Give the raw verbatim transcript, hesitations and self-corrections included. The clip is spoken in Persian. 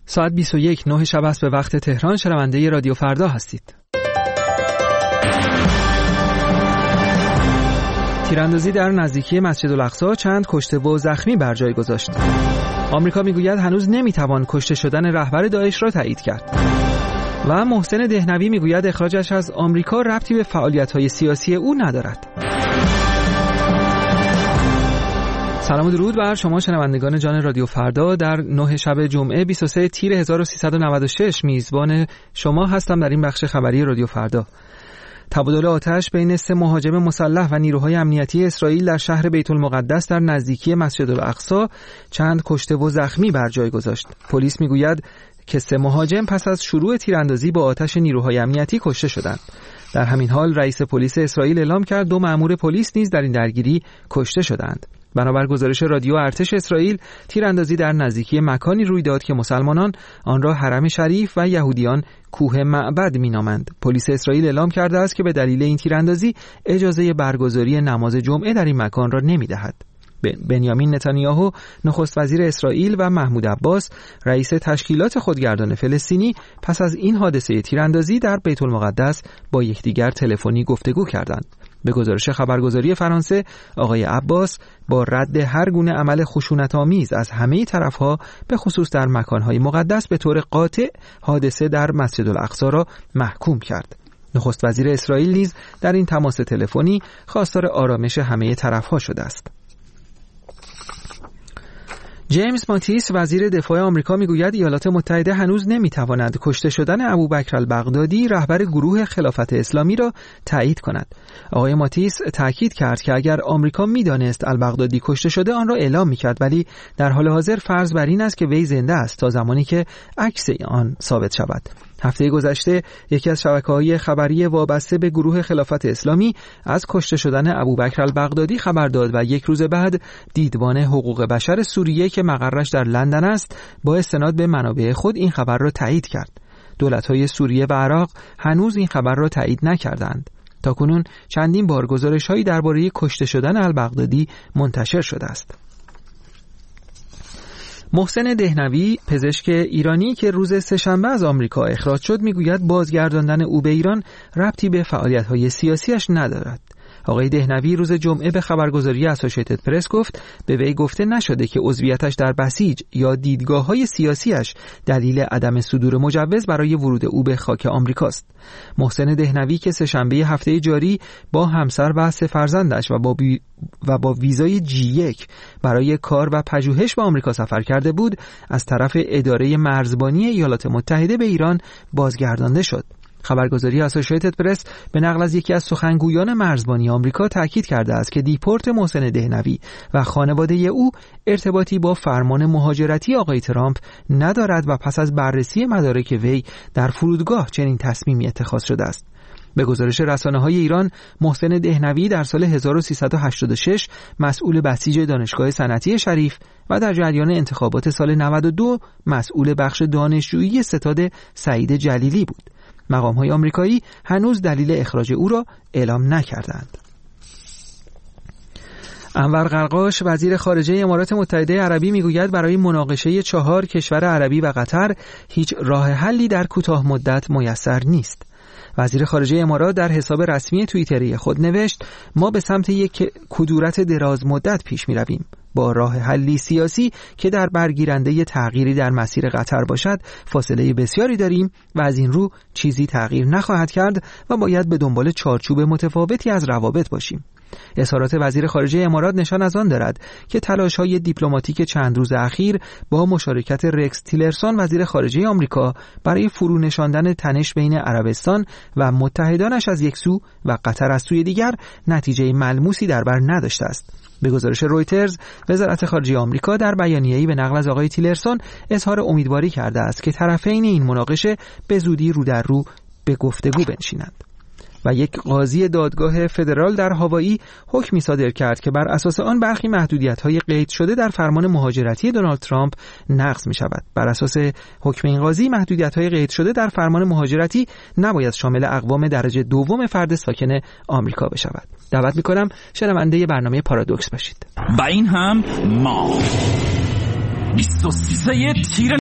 ساعت بیست و یک نه شب است به وقت تهران. شنونده رادیو فردا هستید. تیراندازی در نزدیکی مسجد الاقصی چند کشته و زخمی بر جای گذاشت. آمریکا میگوید هنوز نمیتوان کشته شدن رهبر داعش را تایید کرد. و محسن دهنوی میگوید اخراجش از آمریکا ربطی به فعالیت‌های سیاسی او ندارد. سلام و درود بر شما شنوندگان جان رادیو فردا. در نه شب جمعه بیست و سوم تیر هزار و سیصد و نود و شش میزبان شما هستم در این بخش خبری رادیو فردا. تبادل آتش بین سه مهاجم مسلح و نیروهای امنیتی اسرائیل در شهر بیت المقدس در نزدیکی مسجد الاقصی چند کشته و زخمی بر جای گذاشت. پلیس میگوید که سه مهاجم پس از شروع تیراندازی با آتش نیروهای امنیتی کشته شدند. در همین حال رئیس پلیس اسرائیل اعلام کرد دو مأمور پلیس نیز در این درگیری کشته شدند. بنابر گزارش رادیو ارتش اسرائیل، تیراندازی در نزدیکی مکانی روی داد که مسلمانان آن را حرم شریف و یهودیان کوه معبد مینامند. پلیس اسرائیل اعلام کرده است که به دلیل این تیراندازی اجازه برگزاری نماز جمعه در این مکان را نمی‌دهد. بنیامین نتانیاهو نخست وزیر اسرائیل و محمود عباس رئیس تشکیلات خودگردان فلسطینی پس از این حادثه تیراندازی در بیت المقدس با یکدیگر تلفنی گفتگو کردند. به گزارش خبرگزاری فرانسه، آقای عباس با رد هر گونه عمل خشونت‌آمیز از همه طرف‌ها به خصوص در مکان‌های مقدس به طور قاطع حادثه در مسجد الاقصی را محکوم کرد. نخست وزیر اسرائیل نیز در این تماس تلفنی خواستار آرامش همه طرف‌ها شده است. جیمز ماتیس وزیر دفاع آمریکا میگوید ایالات متحده هنوز نمیتواند کشته شدن ابوبکر البغدادی رهبر گروه خلافت اسلامی را تایید کند. آقای ماتیس تاکید کرد که اگر آمریکا میدانست البغدادی کشته شده آن را اعلام میکرد، ولی در حال حاضر فرض بر این است که وی زنده است تا زمانی که عکس آن ثابت شود. هفته گذشته یکی از شبکه‌های خبری وابسته به گروه خلافت اسلامی از کشته شدن ابوبکر البغدادی خبر داد و یک روز بعد دیدبان حقوق بشر سوریه که مقرش در لندن است با استناد به منابع خود این خبر را تایید کرد. دولت‌های سوریه و عراق هنوز این خبر را تایید نکردند. تاکنون چندین بار گزارش‌هایی درباره کشته شدن البغدادی منتشر شده است. محسن دهنوی پزشک ایرانی که روز سه‌شنبه از آمریکا اخراج شد میگوید بازگرداندن او به ایران ربطی به فعالیت‌های سیاسیش ندارد. آقای دهنوی روز جمعه به خبرگزاری اسوسییتد پرس گفت به وی گفته نشده که عضویتش در بسیج یا دیدگاه‌های سیاسیش دلیل عدم صدور مجوز برای ورود او به خاک آمریکاست. محسن دهنوی که سه‌شنبه هفته جاری با همسر و سه فرزندش و با بی و با ویزای جی یک برای کار و پژوهش به آمریکا سفر کرده بود، از طرف اداره مرزبانی ایالات متحده به ایران بازگردانده شد. خبرگزاری اسوسییتد پرس به نقل از یکی از سخنگویان مرزبانی آمریکا تاکید کرده است که دیپورت محسن دهنوی و خانواده او ارتباطی با فرمان مهاجرتی آقای ترامپ ندارد و پس از بررسی مدارک وی در فرودگاه چنین تصمیمی اتخاذ شده است. به گزارش رسانه‌های ایران، محسن دهنوی در سال هزار و سیصد و هشتاد و شش مسئول بسیج دانشگاه صنعتی شریف و در جریان انتخابات سال نود و دو مسئول بخش دانشجویی ستاد سعید جلیلی بود. مقام‌های آمریکایی هنوز دلیل اخراج او را اعلام نکردند. انور قرقاش وزیر خارجه امارات متحده عربی میگوید برای مناقشه چهار کشور عربی و قطر هیچ راه حلی در کوتاه مدت میسر نیست. وزیر خارجه امارات در حساب رسمی توییتری خود نوشت ما به سمت یک کدورت دراز مدت پیش می رویم. با راه حلی سیاسی که در برگیرنده تغییری در مسیر قطر باشد فاصله بسیاری داریم و از این رو چیزی تغییر نخواهد کرد و باید به دنبال چارچوب متفاوتی از روابط باشیم. اظهارات وزیر خارجه امارات نشان از آن دارد که تلاش‌های دیپلماتیک چند روز اخیر با مشارکت رکس تیلرسون وزیر خارجه آمریکا برای فرو نشاندن تنش بین عربستان و متحدانش از یک سو و قطر از سوی دیگر نتیجه ملموسی در بر نداشته است. به گزارش رویترز، وزارت خارجه آمریکا در بیانیه‌ای به نقل از آقای تیلرسون اظهار امیدواری کرده است که طرفین این مناقشه به زودی رو در رو به گفتگو بنشینند. و یک قاضی دادگاه فدرال در هاوایی حکمی صادر کرد که بر اساس آن برخی محدودیت‌های قید شده در فرمان مهاجرتی دونالد ترامپ نقض می‌شود. بر اساس حکم این قاضی محدودیت‌های قید شده در فرمان مهاجرتی نباید شامل اقوام درجه دوم فرد ساکن آمریکا بشود. دعوت می‌کنم شنونده برنامه پارادوکس باشید. با این هم ما بیست و سه تیر